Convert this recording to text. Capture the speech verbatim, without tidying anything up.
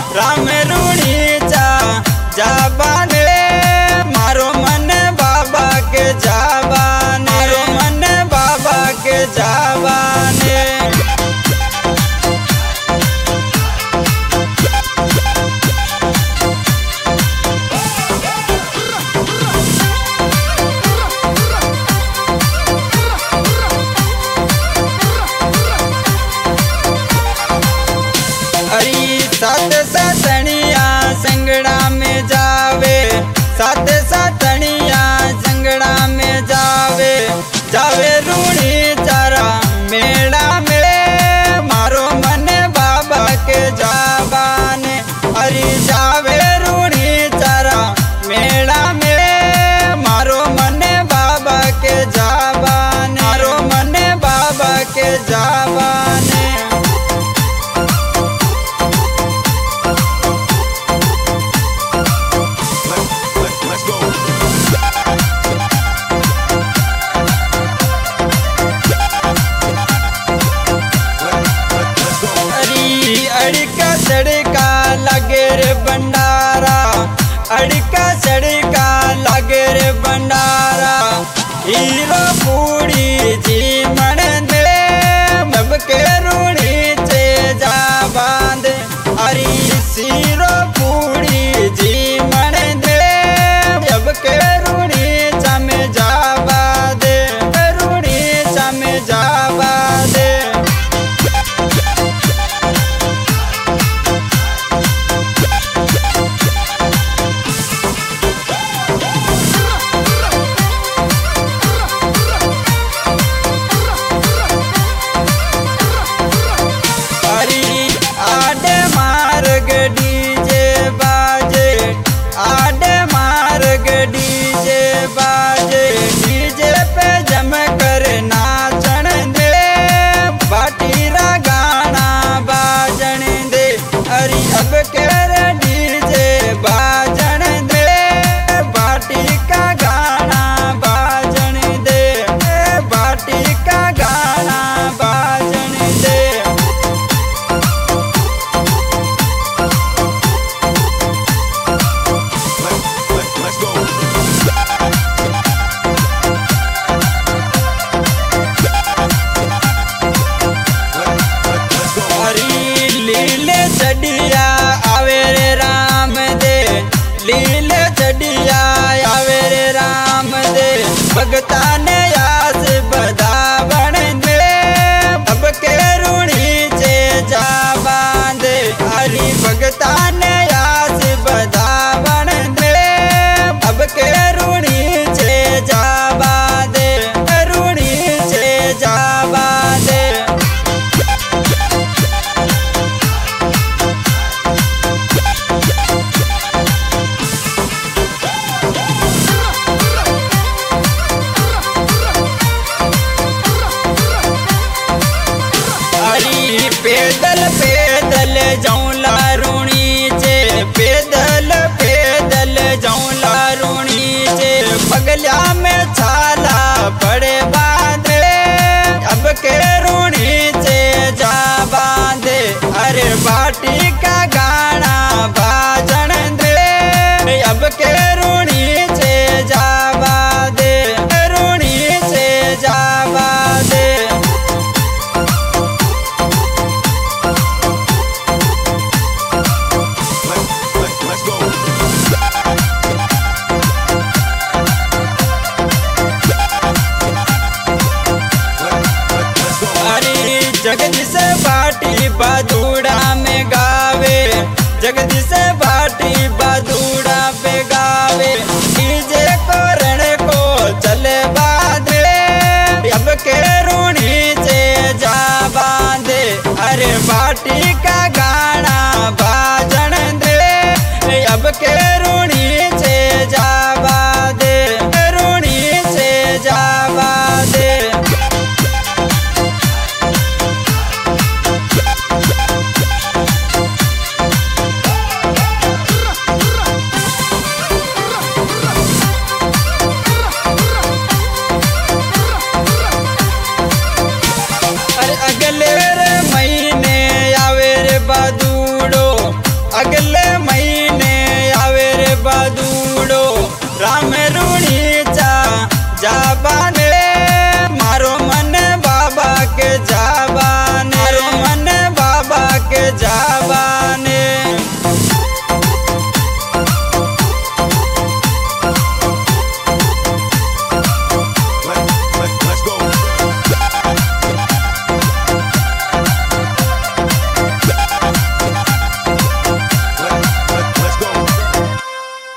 राम रूणीचा जाबाने मारो मन बाबा के जाबाने मारो मन बाबा के जाबाने हरी सात सातनिया संगड़ा में जावे सात सातनिया संगड़ा में जावे जावे रूणी चारा मेड़ा में मारो मन बाबा के जाबाने हरी जावे रूणी चारा मेड़ा में मारो मन बाबा के जाबाने मारो मन बाबा के जाबाने अड़का सड़का लगे रे भंडारा अड़का सड़का लगे रे भंडारा हीरो पूरी जी मन दे मब के रूणी से जा बांध हरी सीरो पूरी जी मन दे जब के रूणी चम जा बादे रूणी चम जा बादे डीजे बाजे आडे मार्ग डीजे बाजे डीजे पे जम कर नाचन दे बाटीरा गाना बाजन दे अरे अब कर डीजे बाजन दे बाटी का गाना बाजन दे बाटी का गाना बाजन दे लीले चढ़िया आवे रे राम दे लीले चढ़िया आवे रे राम दे भगता ने आस बधावन दे अब के रूणी से जा बांधे हरी भगता ने आस बधावन दे अब के रूणी से जा बांधे रूणी से जा बांधे पैदल पैदल जाऊं लारूणी से पैदल पैदल जाऊं लारूणी से पगलिया में छाला पड़े बांधे अब के रूणी से जा बांधे अरे बाटी का गाना बाजन दे अब के रूणी से जा बांधे रूणी से जा बांधे जगदीश बाटी बादूड़ा में गावे जगदीश बाटी बादूड़ा पे गावे डीजे को रण को चले बांधे अब के रूणी से जा बांधे अरे बाटी का गाना बाजन दे अब के रूणी से जा बांधे रूणी से जा बांधे जा